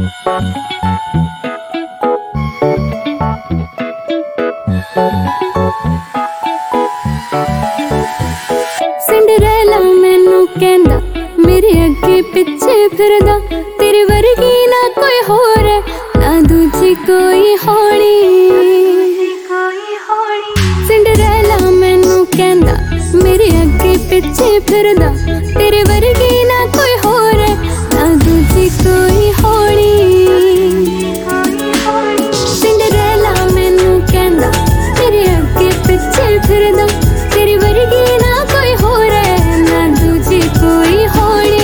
Cinderella मैनू कहंदा मेरे अगे पिछे फिरदा, तेरे वर्गी ना कोई होर है ना दूजी कोई होनी। सिंडरेला मैनू कहंदा मेरे अगे पिछे फिरदा, तेरे वर्गी ना कोई होर है ना दूजी कोई होनी। सिंडरेला मैनू कहंदा मेरे अगे पिछे फिरदा, तेरे वर्गी ना कोई होर है ना दूजी कोई होनी।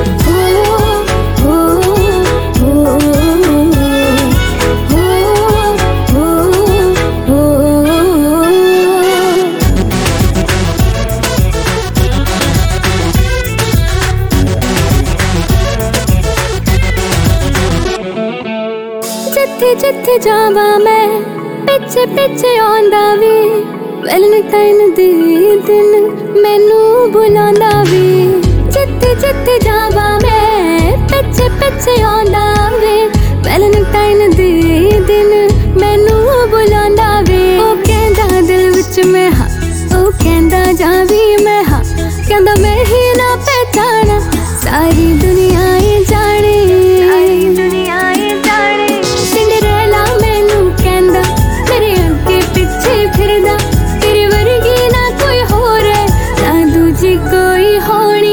जिथे जिथे जावा मैं पिछे पिछे आंदा वे, वैलेंटाइन दे दिन मैनू बुलांदा वे। जिथे जिथे जावा मैं पिछे पिछे आंदा वे, वैलेंटाइन दे दिन मैनू बुलांदा वे। ओ कहंदा दिल विच मैं हां, ओ कहंदा जावी मैं हां, कहंदा मैं ही ना पहचाना सारी दुनिया ही जाने, सारी दुनिया ही जाने। सिंडरेला मैनू कहंदा मेरे अगे पिछे फिरदा, तेरे वर्गी ना कोई होर है ना दूजी कोई होनी।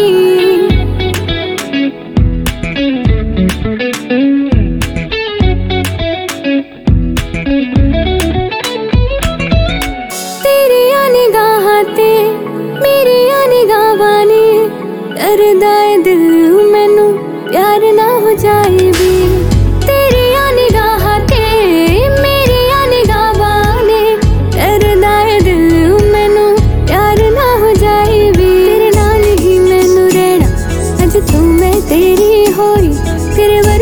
तेरियां निगाहां ते मेरियां निगाहां ने करदा है दिल मैनू प्यार ना हो जाए भी। तेरियां निगाहां ते मेरियां निगाहां ने करदा है दिल मैनू प्यार ना हो जाए भी। तेरे नाल ही मैनू रहना अज तू मैं तेरी होई, तेरे